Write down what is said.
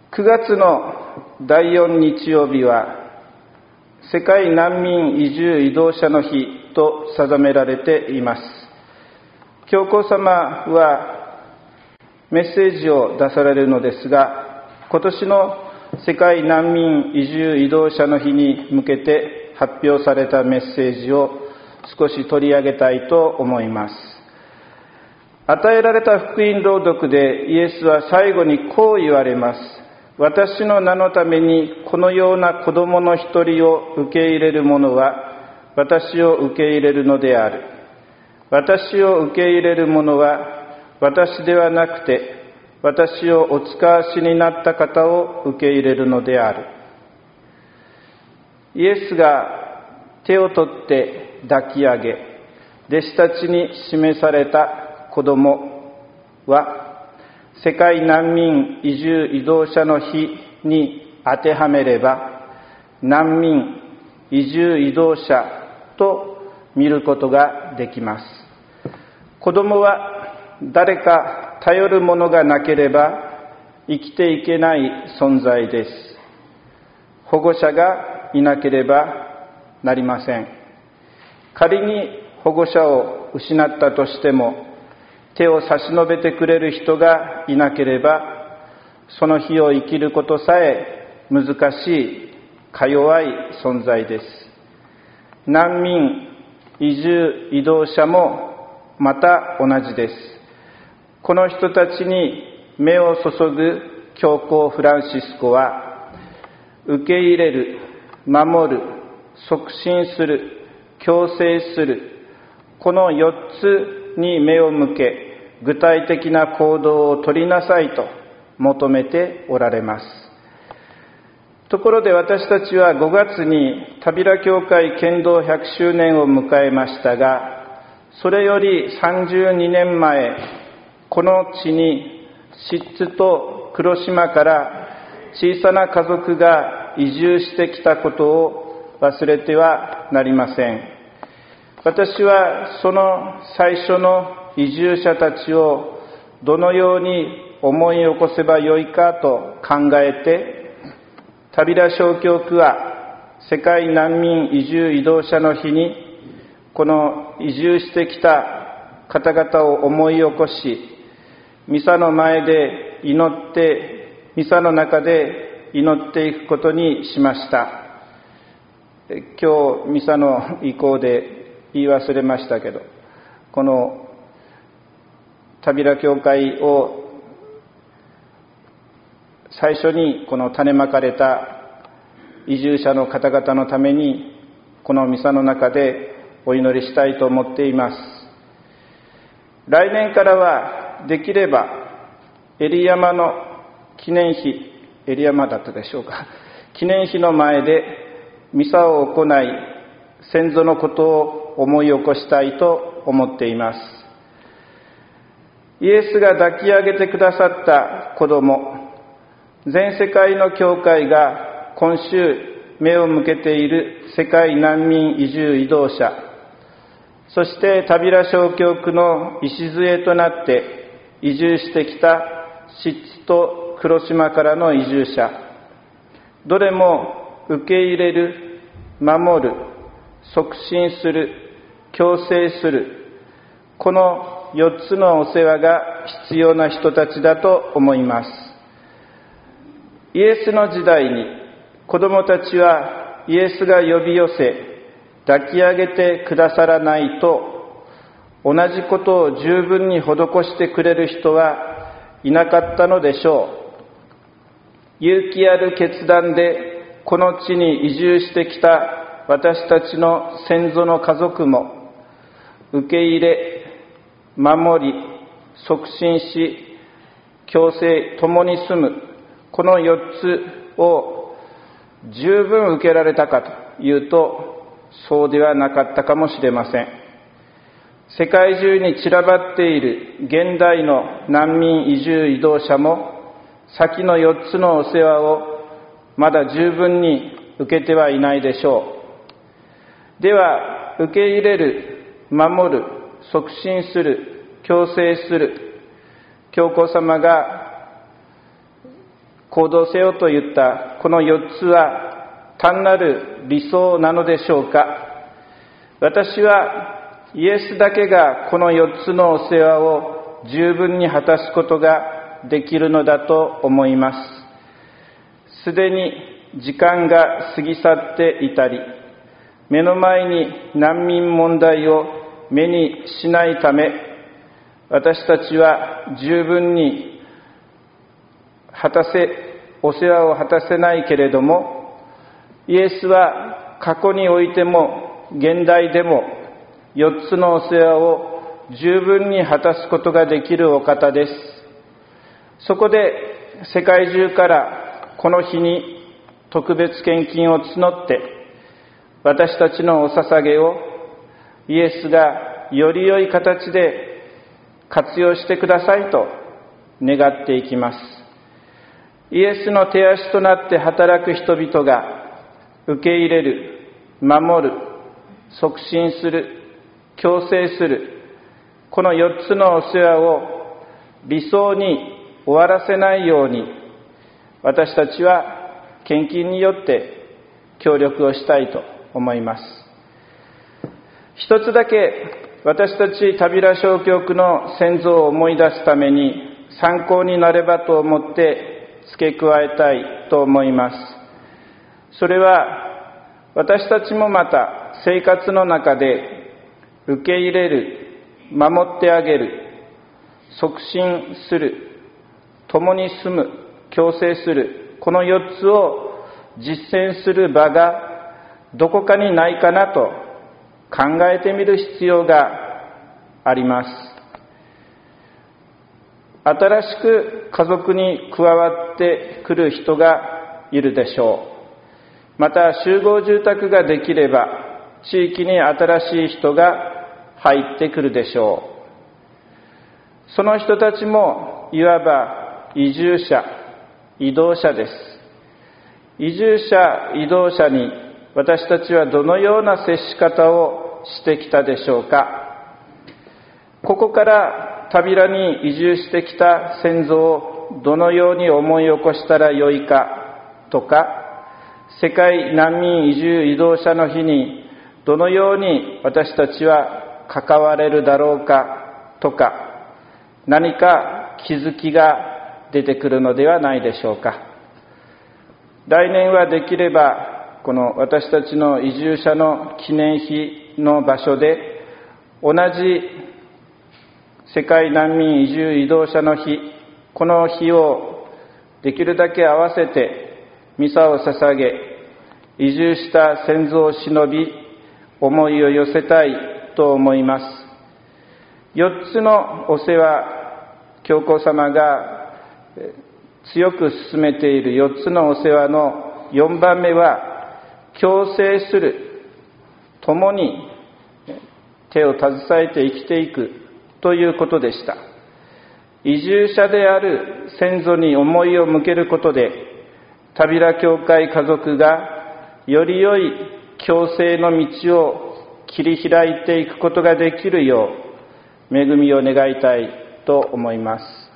9月の第4日曜日は世界難民移住移動者の日と定められています。教皇様はメッセージを出されるのですが、今年の世界難民移住移動者の日に向けて発表されたメッセージを少し取り上げたいと思います。与えられた福音朗読でイエスは最後にこう言われます。私の名のためにこのような子供の一人を受け入れる者は私を受け入れるのである。私を受け入れる者は私ではなくて私をお使わしになった方を受け入れるのである。イエスが手を取って抱き上げ、弟子たちに示された子供は世界難民移住移動者の日に当てはめれば、難民移住移動者と見ることができます。子供は誰か頼るものがなければ生きていけない存在です。保護者がいなければなりません。仮に保護者を失ったとしても、手を差し伸べてくれる人がいなければ、その日を生きることさえ難しい、か弱い存在です。難民、移住、移動者もまた同じです。この人たちに目を注ぐ教皇フランシスコは、受け入れる、守る、促進する、強制する、この4つに目を向け、具体的な行動を取りなさいと求めておられます。ところで私たちは5月に田平教会剣道100周年を迎えましたが、それより32年前、この地にシッツと黒島から小さな家族が移住してきたことを忘れてはなりません。私はその最初の移住者たちをどのように思い起こせばよいかと考えて、田平小教区は世界難民移住移動者の日にこの移住してきた方々を思い起こし、ミサの前で祈って、ミサの中で祈っていくことにしました。今日ミサの意向で言い忘れましたけど、この田平教会を最初にこの種まかれた移住者の方々のためにこのミサの中でお祈りしたいと思っています。来年からはできればエリ山の記念碑、エリ山だったでしょうか、記念碑の前でミサを行い、先祖のことを思い起こしたいと思っています。イエスが抱き上げてくださった子供、全世界の教会が今週目を向けている世界難民移住移動者、そして田平小教区の礎となって移住してきたシッツと黒島からの移住者、どれも受け入れる、守る、促進する、強制する、この4つのお世話が必要な人たちだと思います。イエスの時代に子供たちはイエスが呼び寄せ抱き上げてくださらないと、同じことを十分に施してくれる人はいなかったのでしょう。勇気ある決断でこの地に移住してきた私たちの先祖の家族も、受け入れ、守り、促進し、共生、共に住む、この4つを十分受けられたかというと、そうではなかったかもしれません。世界中に散らばっている現代の難民移住移動者も、先の4つのお世話をまだ十分に受けてはいないでしょう。では、受け入れる、守る、促進する、強制する、教皇様が行動せよといったこの4つは単なる理想なのでしょうか。私はイエスだけがこの4つのお世話を十分に果たすことができるのだと思います。すでに時間が過ぎ去っていたり、目の前に難民問題を目にしないため、私たちは十分にお世話を果たせないけれども、イエスは過去においても現代でも4つのお世話を十分に果たすことができるお方です。そこで世界中からこの日に特別献金を募って、私たちのお捧げをイエスがより良い形で活用してくださいと願っていきます。イエスの手足となって働く人々が受け入れる、守る、促進する、強制する、この4つのお世話を理想に終わらせないように、私たちは献金によって協力をしたいと思います。一つだけ私たち田平小教区の先祖を思い出すために参考になればと思って付け加えたいと思います。それは私たちもまた生活の中で受け入れる、守ってあげる、促進する、共に住む、共生する、この4つを実践する場がどこかにないかなと考えてみる必要があります。新しく家族に加わってくる人がいるでしょう。また集合住宅ができれば地域に新しい人が入ってくるでしょう。その人たちもいわば移住者、移動者です。移住者、移動者に私たちはどのような接し方をしてきたでしょうか。ここから田平に移住してきた先祖をどのように思い起こしたらよいかとか、世界難民移住移動者の日にどのように私たちは関われるだろうかとか、何か気づきが出てくるのではないでしょうか。来年はできればこの私たちの移住者の記念碑の場所で同じ世界難民移住移動者の日、この日をできるだけ合わせてミサを捧げ、移住した先祖を偲び思いを寄せたいと思います。4つのお世話、教皇様が強く進めている4つのお世話の4番目は、共生する、共に手を携えて生きていくということでした。移住者である先祖に思いを向けることで、田平教会家族がより良い共生の道を切り開いていくことができるよう恵みを願いたいと思います。